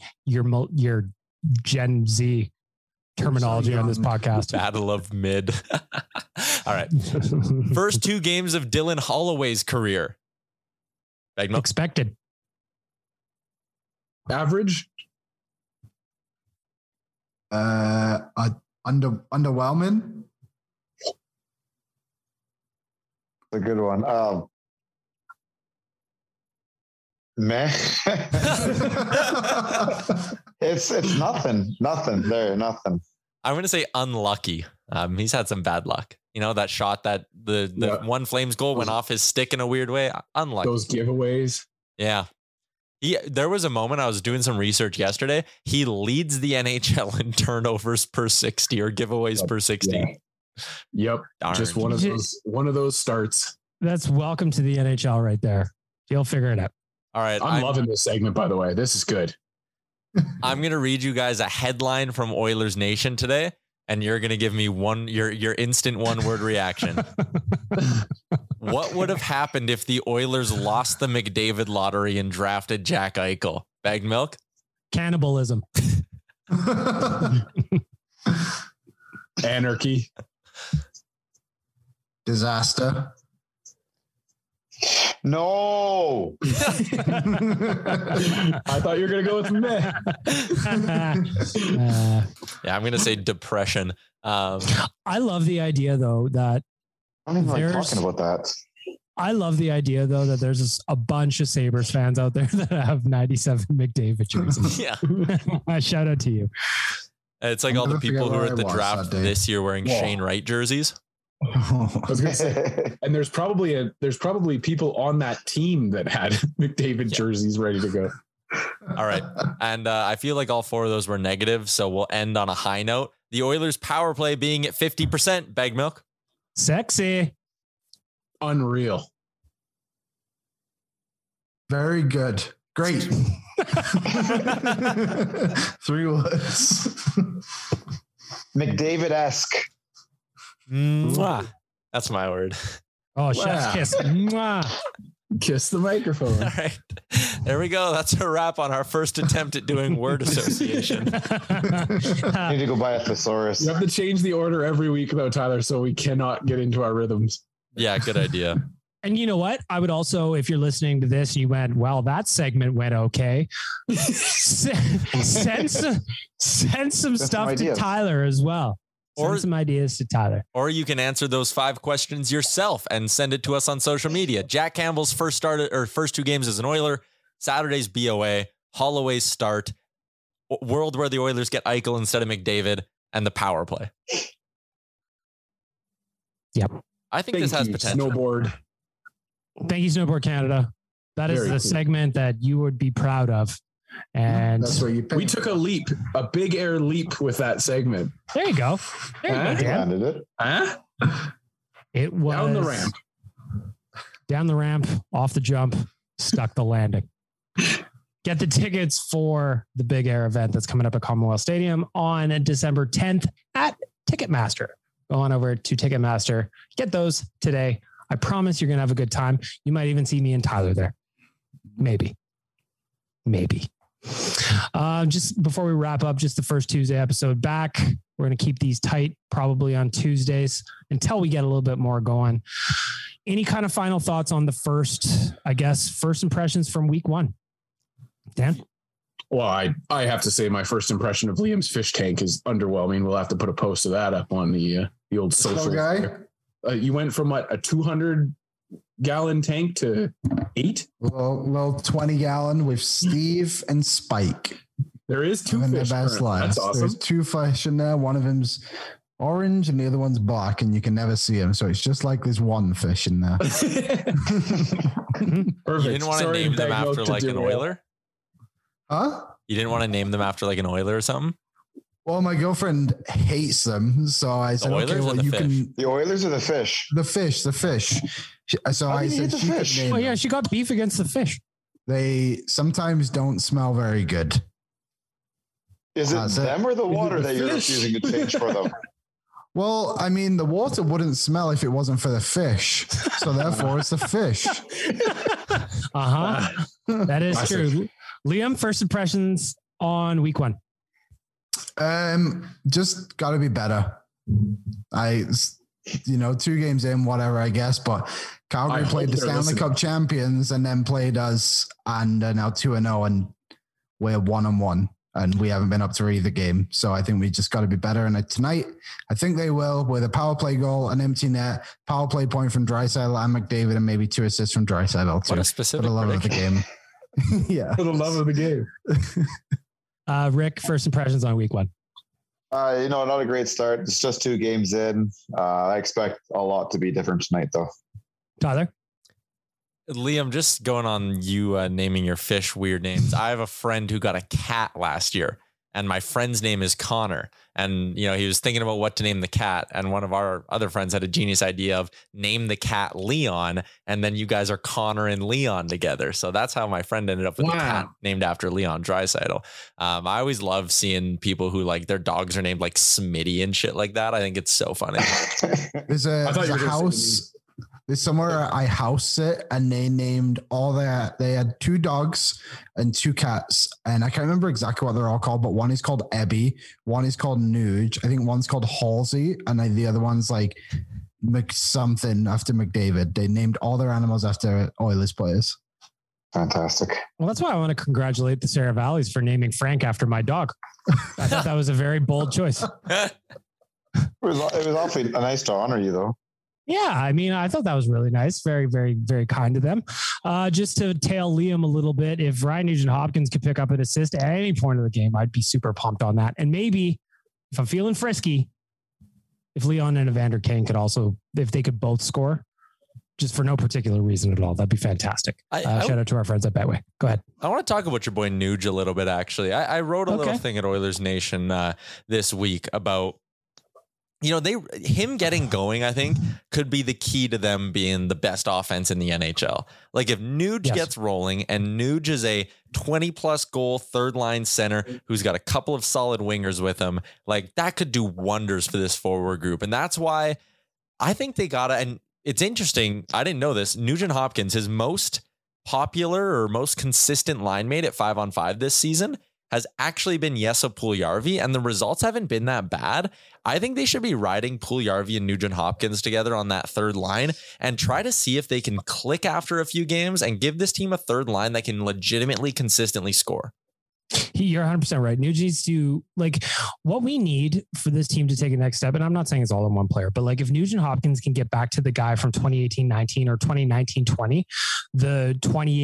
Gen Z terminology on this podcast? Battle of mid. All right. First 2 games of Dylan Holloway's career. Bag Milk? Expected. Average. Underwhelming. A good one. Meh. it's nothing. Nothing there. Nothing. I'm going to say unlucky. He's had some bad luck. You know, that shot that the one Flames goal went off his stick in a weird way. Unlucky. Those giveaways. Yeah. There was a moment I was doing some research yesterday. He leads the NHL in turnovers per 60 or giveaways per 60. Yeah. Yep. Darn. Just one of those starts. That's welcome to the NHL right there. You'll figure it out. All right. I'm loving this segment, by the way. This is good. I'm going to read you guys a headline from Oilers Nation today, and you're going to give me your instant one-word reaction. What would have happened if the Oilers lost the McDavid lottery and drafted Jack Eichel? Bag Milk? Cannibalism. Anarchy. Disaster. No. I thought you were going to go with meh. Yeah, I'm going to say depression. I love the idea, though, that I don't even like talking about that. I love the idea, though, that there's a bunch of Sabres fans out there that have 97 McDavid jerseys. Yeah. Shout out to you. It's like all the people who were at the draft this year wearing Shane Wright jerseys. I was gonna say, and there's probably people on that team that had McDavid jerseys ready to go. All right. And I feel like all four of those were negative, so we'll end on a high note. The Oilers power play being at 50%, Bag Milk. Sexy. Unreal. Very good. Great. 3 words. McDavid-esque. Mwah. That's my word. Oh, chef's kiss. Mwah. Kiss the microphone. All right. There we go. That's a wrap on our first attempt at doing word association. I need to go buy a thesaurus. You have to change the order every week, though, Tyler, so we cannot get into our rhythms. Yeah, good idea. And you know what? I would also, if you're listening to this, you went, well, that segment went okay. Send some stuff to Tyler as well. Send some ideas to Tyler. Or you can answer those 5 questions yourself and send it to us on social media. Jack Campbell's first 2 games as an Oiler, Saturday's BOA, Holloway's start, world where the Oilers get Eichel instead of McDavid, and the power play. Yep. I think this has potential. Snowboard. Thank you, Snowboard Canada. That is a segment that you would be proud of. And that's what you picked. We took a leap, a big air leap with that segment. There you go. There you go, landed it. Huh? It was down the ramp. Down the ramp, off the jump, stuck the landing. Get the tickets for the big air event that's coming up at Commonwealth Stadium on December 10th at Ticketmaster. Go on over to Ticketmaster. Get those today. I promise you're going to have a good time. You might even see me and Tyler there. Maybe. Just before we wrap up, just the first Tuesday episode back. We're going to keep these tight, probably on Tuesdays until we get a little bit more going. Any kind of final thoughts on the first impressions from week 1? Dan? Well, I have to say my first impression of Liam's fish tank is underwhelming. We'll have to put a post of that up on the old social guy. You went from a 200-gallon tank to 8? Well, 20-gallon with Steve and Spike. There is 2 fish. That's awesome. There's 2 fish in there. One of them's orange and the other one's black, and you can never see them. So it's just like there's 1 fish in there. Perfect. You didn't want to name them after like an Oiler? Huh? You didn't want to name them after like an Oiler or something? Well, my girlfriend hates them, so I said, "Okay, well, you can." The Oilers or the fish? The fish. So I said, "She could name Oh yeah, she got beef against the fish." They sometimes don't smell very good. Is it them or the water that you're refusing to change for them? Well, I mean, the water wouldn't smell if it wasn't for the fish, so therefore it's the fish. That is true. Liam, first impressions on week 1. Just got to be better. 2 games in, whatever, I guess. But Calgary played the Stanley Cup champions and then played us, and now 2-0, and we're 1-1, and we haven't been up to either game. So I think we just got to be better. And tonight, I think they will, with a power play goal, an empty net, power play point from Draisaitl and McDavid, and maybe 2 assists from Draisaitl. What a specific for the love of the game. Yeah, for the love of the game. Rick, first impressions on week 1. Not a great start. It's just 2 games in. I expect a lot to be different tonight, though. Tyler? Liam, just going on you naming your fish weird names. I have a friend who got a cat last year, and my friend's name is Connor. And, he was thinking about what to name the cat. And one of our other friends had a genius idea of name the cat Leon. And then you guys are Connor and Leon together. So that's how my friend ended up with a cat named after Leon Draisaitl. I always love seeing people who like their dogs are named like Smitty and shit like that. I think it's so funny. There's a There's somewhere I house sit, and they named all that. They had 2 dogs and 2 cats, and I can't remember exactly what they're all called, but one is called Ebby, one is called Nuge. I think one's called Halsey, and the other one's like something after McDavid. They named all their animals after Oilers players. Fantastic. Well, that's why I want to congratulate the Sarah Valleys for naming Frank after my dog. I thought that was a very bold choice. It was awfully nice to honor you, though. Yeah, I mean, I thought that was really nice. Very, very, very kind of them. Just to tail Liam a little bit, if Ryan Nugent-Hopkins could pick up an assist at any point of the game, I'd be super pumped on that. And maybe, if I'm feeling frisky, if Leon and Evander Kane could also, if they could both score, just for no particular reason at all, that'd be fantastic. Shout out to our friends at Betway. Go ahead. I want to talk about your boy Nuge a little bit, actually. I wrote a little thing at Oilers Nation this week about, him getting going, I think, could be the key to them being the best offense in the NHL. Like if Nuge gets rolling, and Nuge is a 20+ goal third line center who's got a couple of solid wingers with him, like that could do wonders for this forward group. And that's why I think they gotta, and it's interesting, I didn't know this, Nugent-Hopkins, his most popular or most consistent line mate at 5-on-5 this season has actually been Jesse Puljujarvi, and the results haven't been that bad. I think they should be riding Puljujarvi and Nugent-Hopkins together on that third line and try to see if they can click after a few games and give this team a third line that can legitimately consistently score. You're 100% right. Nuge needs to, like, what we need for this team to take a next step, and I'm not saying it's all in one player, but like if Nugent-Hopkins can get back to the guy from 2018-19 or 2019-20, the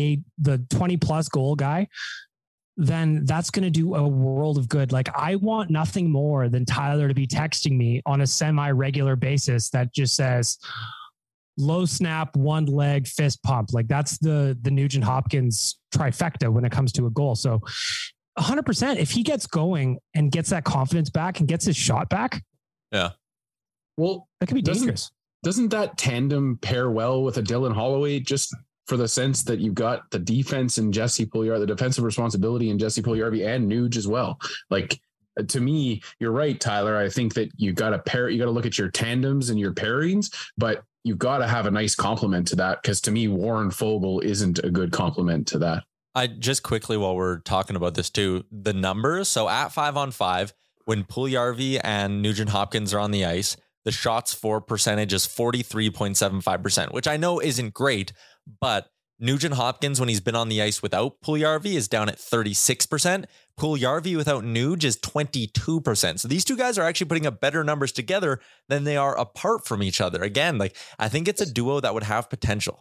20+ goal guy, then that's going to do a world of good. Like I want nothing more than Tyler to be texting me on a semi-regular basis that just says low snap, one leg, fist pump. Like that's the Nugent-Hopkins trifecta when it comes to a goal. So 100%, if he gets going and gets that confidence back and gets his shot back. Yeah. Well, that could be dangerous. Doesn't that tandem pair well with a Dylan Holloway, just for the sense that you've got the defense and Jesse Puljujarvi, the defensive responsibility and Jesse Puljujarvi and Nuge as well. Like to me, you're right, Tyler. I think that you got to look at your tandems and your pairings, but you've got to have a nice complement to that. Cause to me, Warren Foegele isn't a good complement to that. I just quickly, while we're talking about this too, the numbers. So at 5-on-5, when Puljujarvi and Nugent-Hopkins are on the ice, the shots for percentage is 43.75%, which I know isn't great, but Nugent-Hopkins, when he's been on the ice without Puljujarvi, is down at 36%. Puljujarvi without Nuge is 22%. So these two guys are actually putting up better numbers together than they are apart from each other. Again, like I think it's a duo that would have potential.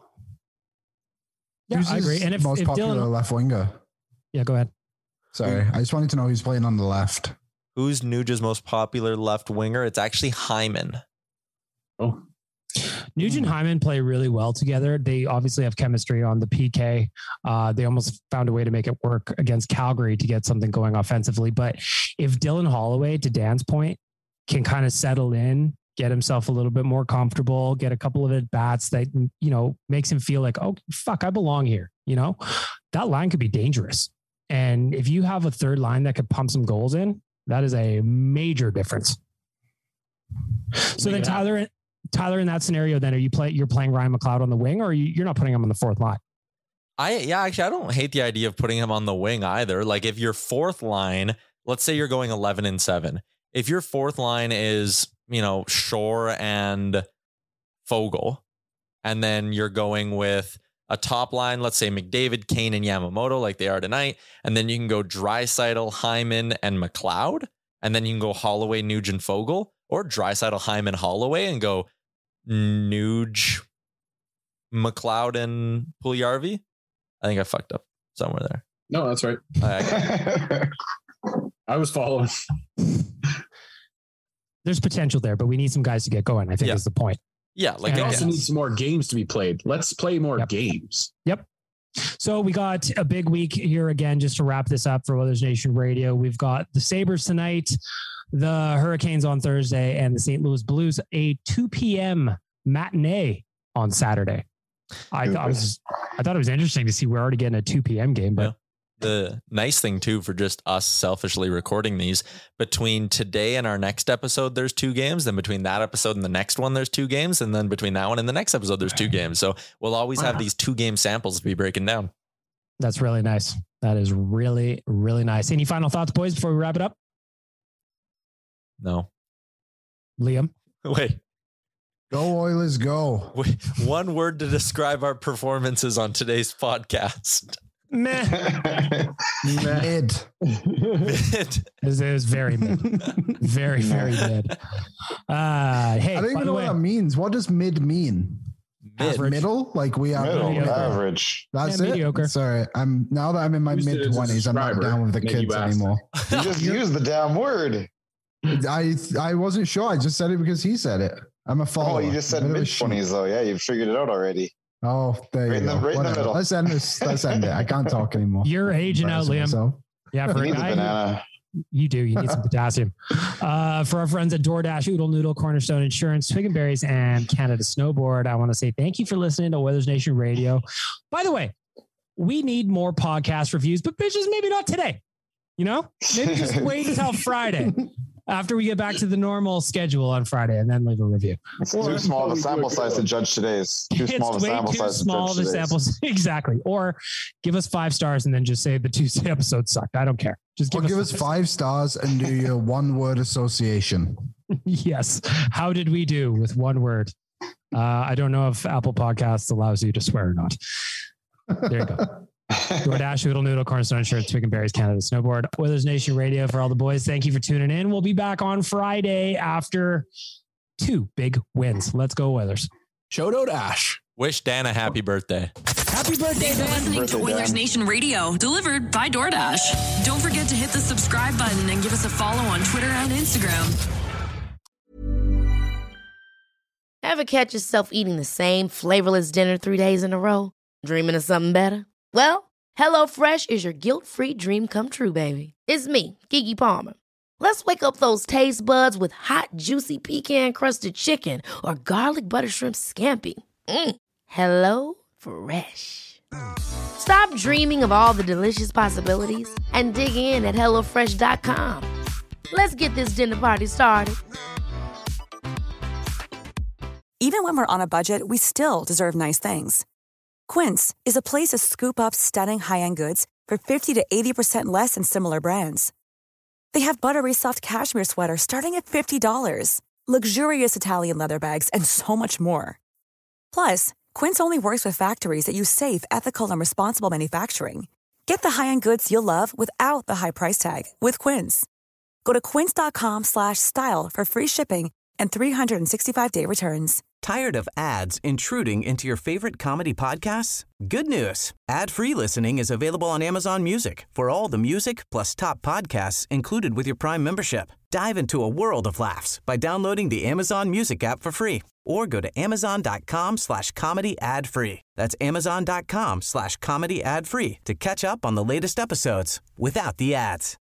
Yeah, I agree. And if most popular Dylan, left winger. Yeah, go ahead. Sorry, I just wanted to know who's playing on the left. Who's Nuge's most popular left winger? It's actually Hyman. Oh. Nuge and Hyman play really well together. They obviously have chemistry on the PK. They almost found a way to make it work against Calgary to get something going offensively. But if Dylan Holloway, to Dan's point, can kind of settle in, get himself a little bit more comfortable, get a couple of at-bats that, makes him feel like, oh, fuck, I belong here. That line could be dangerous. And if you have a third line that could pump some goals in, that is a major difference. So then Tyler, in that scenario, then you're playing Ryan McLeod on the wing, or you're not putting him on the fourth line? Actually, I don't hate the idea of putting him on the wing either. Like if your fourth line, let's say you're going 11-7. If your fourth line is, Shore and Foegele, and then you're going with a top line, let's say McDavid, Kane, and Yamamoto, like they are tonight, and then you can go Draisaitl, Hyman, and McLeod, and then you can go Holloway, Nuge, and Foegele, or Draisaitl, Hyman, Holloway, and go Nuge, McLeod, and Puljujarvi. I think I fucked up somewhere there. No, that's right. I was following. There's potential there, but we need some guys to get going, I think is the point. Yeah. Like we also need some more games to be played. Let's play more games. Yep. So we got a big week here again, just to wrap this up for Oilers Nation Radio. We've got the Sabres tonight, the Hurricanes on Thursday, and the St. Louis Blues, a 2 p.m. matinee on Saturday. I thought it was interesting to see we're already getting a 2 p.m. game, but The nice thing too, for just us selfishly recording these, between today and our next episode, there's 2 games. Then between that episode and the next one, there's 2 games. And then between that one and the next episode, there's 2 games. So we'll always have these 2-game samples to be breaking down. That's really nice. That is really, really nice. Any final thoughts, boys, before we wrap it up? No. Liam? Wait. Go Oilers, go. Wait. One word to describe our performances on today's podcast. Meh. Mid. Mid. It was very mid. Very, very mid. Hey, I don't even know what that means. What does mid mean? Mid. Middle? Like we are Middle, average. That's Yeah, it. mediocre. Sorry, now that I'm in my Used it as a mid-20s, I'm not subscriber, down with the and then kids you asked. anymore. You just used the damn word. I wasn't sure. I just said it because he said it. I'm a follower. Oh, you just said Bit of a mid sheep. 20s though. Yeah, you've figured it out already. Oh, there Right you in the- go. right in the Whatever. middle. Let's end this. Let's end it. I can't talk anymore. You're aging out, Liam. Myself. Yeah, for You a need the guy. banana. You do. You need some potassium. For our friends at DoorDash, Oodle Noodle, Cornerstone Insurance, Twig and Berries, and Canada Snowboard, I want to say thank you for listening to Oilers Nation Radio. By the way, we need more podcast reviews, but bitches, maybe not today. You know, maybe just wait until Friday after we get back to the normal schedule on Friday and then leave a review. It's too small of a sample size to judge today's. Too small of a It's way sample too size to small judge of a today's. sample. Exactly. Or give us 5 stars and then just say the Tuesday episode sucked. I don't care. Just Or give us 5 stars and do your one-word association. Yes. How did we do with one word? I don't know if Apple Podcasts allows you to swear or not. There you go. DoorDash, Oodle Noodle, Cornerstone Insurance, Twig and Berries, Canada Snowboard, Oilers Nation Radio for all the boys. Thank you for tuning in. We'll be back on Friday after 2 big wins. Let's go Oilers. Shout out Ash. Wish Dan a happy birthday. Happy birthday, Thanks for Dan. listening to Birthday, Oilers Dan. Nation Radio, delivered by DoorDash. Don't forget to hit the subscribe button and give us a follow on Twitter and Instagram. Ever catch yourself eating the same flavorless dinner 3 days in a row? Dreaming of something better? Well, HelloFresh is your guilt-free dream come true, baby. It's me, Keke Palmer. Let's wake up those taste buds with hot, juicy pecan-crusted chicken or garlic butter shrimp scampi. Hello Fresh. Stop dreaming of all the delicious possibilities and dig in at HelloFresh.com. Let's get this dinner party started. Even when we're on a budget, we still deserve nice things. Quince is a place to scoop up stunning high-end goods for 50 to 80% less than similar brands. They have buttery soft cashmere sweaters starting at $50, luxurious Italian leather bags, and so much more. Plus, Quince only works with factories that use safe, ethical, and responsible manufacturing. Get the high-end goods you'll love without the high price tag with Quince. Go to quince.com/style for free shipping and 365-day returns. Tired of ads intruding into your favorite comedy podcasts? Good news. Ad-free listening is available on Amazon Music for all the music plus top podcasts included with your Prime membership. Dive into a world of laughs by downloading the Amazon Music app for free or go to amazon.com/comedy ad-free. That's amazon.com/comedy ad-free to catch up on the latest episodes without the ads.